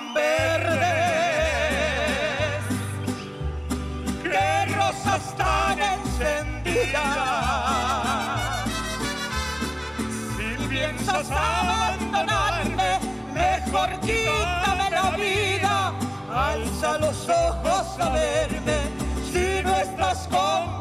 tan verdes, qué rosas tan encendidas. Si piensas abandonarme, mejor quítame la vida. Alza los ojos a verme si no estás conmigo.